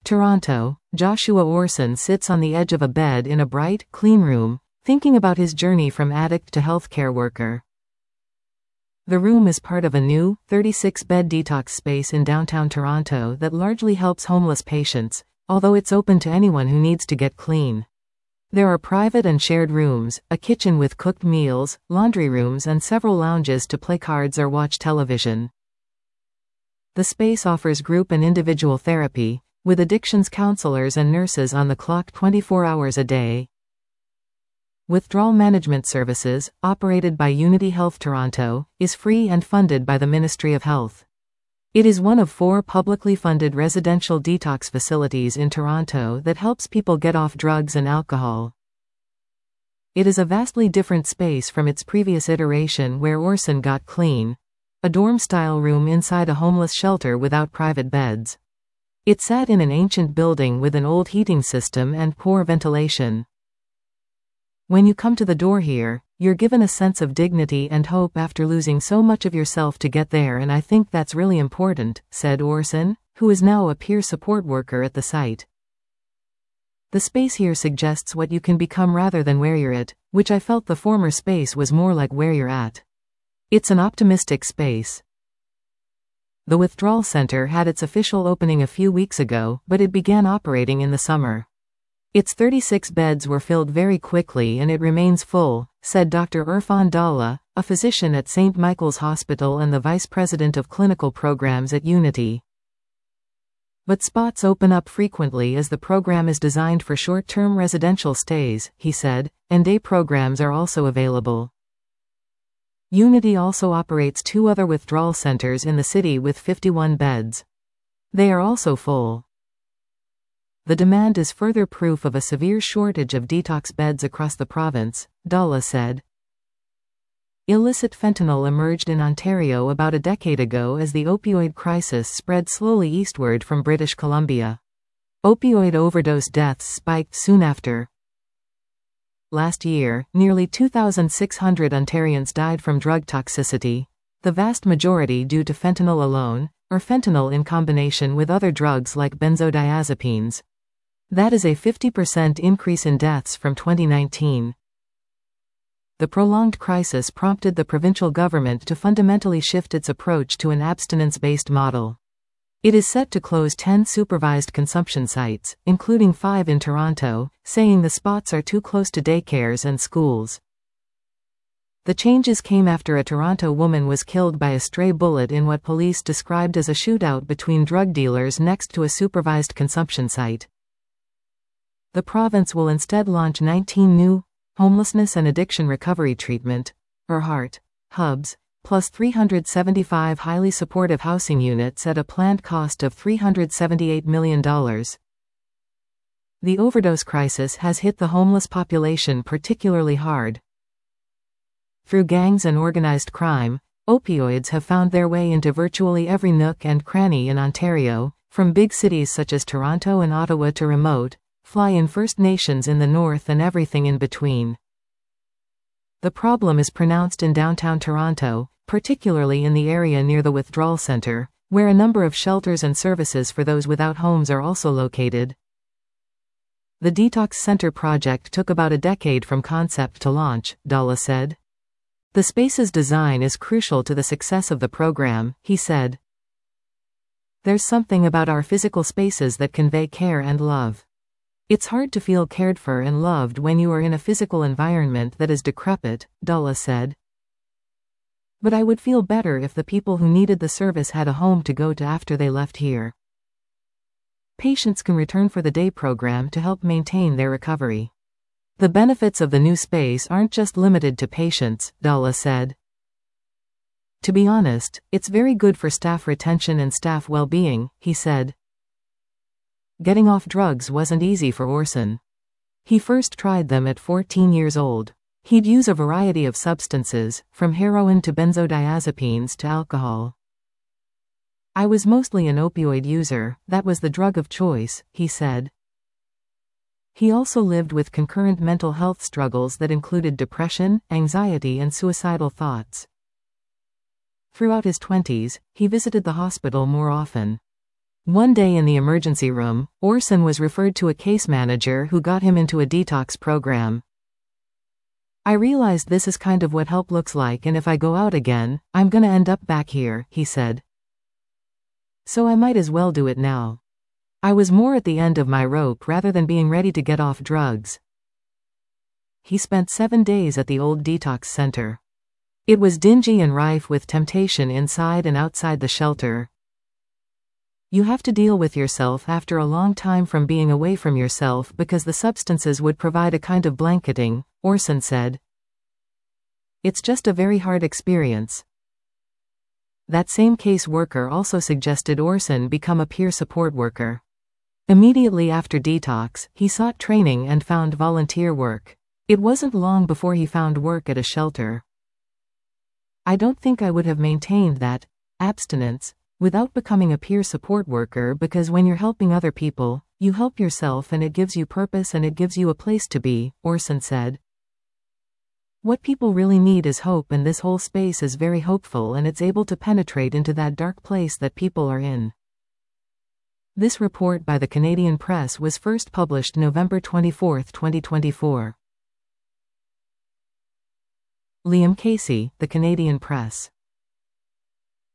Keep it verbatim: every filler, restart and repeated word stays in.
Toronto, Joshua Orson sits on the edge of a bed in a bright, clean room, thinking about his journey from addict to healthcare worker. The room is part of a new, thirty-six bed detox space in downtown Toronto that largely helps homeless patients, although it's open to anyone who needs to get clean. There are private and shared rooms, a kitchen with cooked meals, laundry rooms and several lounges to play cards or watch television. The space offers group and individual therapy, with addictions counselors and nurses on the clock twenty-four hours a day. Withdrawal management services, operated by Unity Health Toronto, is free and funded by the Ministry of Health. It is one of four publicly funded residential detox facilities in Toronto that helps people get off drugs and alcohol. It is a vastly different space from its previous iteration where Orson got clean, a dorm-style room inside a homeless shelter without private beds. It sat in an ancient building with an old heating system and poor ventilation. When you come to the door here, you're given a sense of dignity and hope after losing so much of yourself to get there, and I think that's really important, said Orson, who is now a peer support worker at the site. The space here suggests what you can become rather than where you're at, which I felt the former space was more like where you're at. It's an optimistic space. The withdrawal center had its official opening a few weeks ago, but it began operating in the summer. Its thirty-six beds were filled very quickly and it remains full, said Doctor Irfan Dalla, a physician at Saint Michael's Hospital and the vice president of clinical programs at Unity. But spots open up frequently as the program is designed for short-term residential stays, he said, and day programs are also available. Unity also operates two other withdrawal centers in the city with fifty-one beds. They are also full. The demand is further proof of a severe shortage of detox beds across the province, Dalla said. Illicit fentanyl emerged in Ontario about a decade ago as the opioid crisis spread slowly eastward from British Columbia. Opioid overdose deaths spiked soon after. Last year, nearly two thousand six hundred Ontarians died from drug toxicity, the vast majority due to fentanyl alone, or fentanyl in combination with other drugs like benzodiazepines. That is a fifty percent increase in deaths from twenty nineteen. The prolonged crisis prompted the provincial government to fundamentally shift its approach to an abstinence-based model. It is set to close ten supervised consumption sites, including five in Toronto, saying the spots are too close to daycares and schools. The changes came after a Toronto woman was killed by a stray bullet in what police described as a shootout between drug dealers next to a supervised consumption site. The province will instead launch nineteen new homelessness and addiction recovery treatment, or HART, hubs, plus three hundred seventy-five highly supportive housing units at a planned cost of three hundred seventy-eight million dollars. The overdose crisis has hit the homeless population particularly hard. Through gangs and organized crime, opioids have found their way into virtually every nook and cranny in Ontario, from big cities such as Toronto and Ottawa to remote, fly-in First Nations in the north and everything in between. The problem is pronounced in downtown Toronto, particularly in the area near the withdrawal center, where a number of shelters and services for those without homes are also located. The Detox Center project took about a decade from concept to launch, Dalla said. The space's design is crucial to the success of the program, he said. There's something about our physical spaces that convey care and love. It's hard to feel cared for and loved when you are in a physical environment that is decrepit, Dalla said. But I would feel better if the people who needed the service had a home to go to after they left here. Patients can return for the day program to help maintain their recovery. The benefits of the new space aren't just limited to patients, Dalla said. To be honest, it's very good for staff retention and staff well-being, he said. Getting off drugs wasn't easy for Orson. He first tried them at fourteen years old. He'd use a variety of substances, from heroin to benzodiazepines to alcohol. I was mostly an opioid user, that was the drug of choice, he said. He also lived with concurrent mental health struggles that included depression, anxiety and suicidal thoughts. Throughout his twenties, he visited the hospital more often. One day in the emergency room, Orson was referred to a case manager who got him into a detox program. "I realized this is kind of what help looks like, and if I go out again, I'm gonna end up back here," he said. "So I might as well do it now. I was more at the end of my rope rather than being ready to get off drugs." He spent seven days at the old detox center. It was dingy and rife with temptation inside and outside the shelter. "You have to deal with yourself after a long time from being away from yourself because the substances would provide a kind of blanketing," Orson said. "It's just a very hard experience." That same case worker also suggested Orson become a peer support worker. Immediately after detox, he sought training and found volunteer work. It wasn't long before he found work at a shelter. "I don't think I would have maintained that abstinence without becoming a peer support worker, because when you're helping other people, you help yourself and it gives you purpose and it gives you a place to be," Orson said. "What people really need is hope, and this whole space is very hopeful and it's able to penetrate into that dark place that people are in." This report by the Canadian Press was first published November twenty-fourth, twenty twenty-four. Liam Casey, The Canadian Press.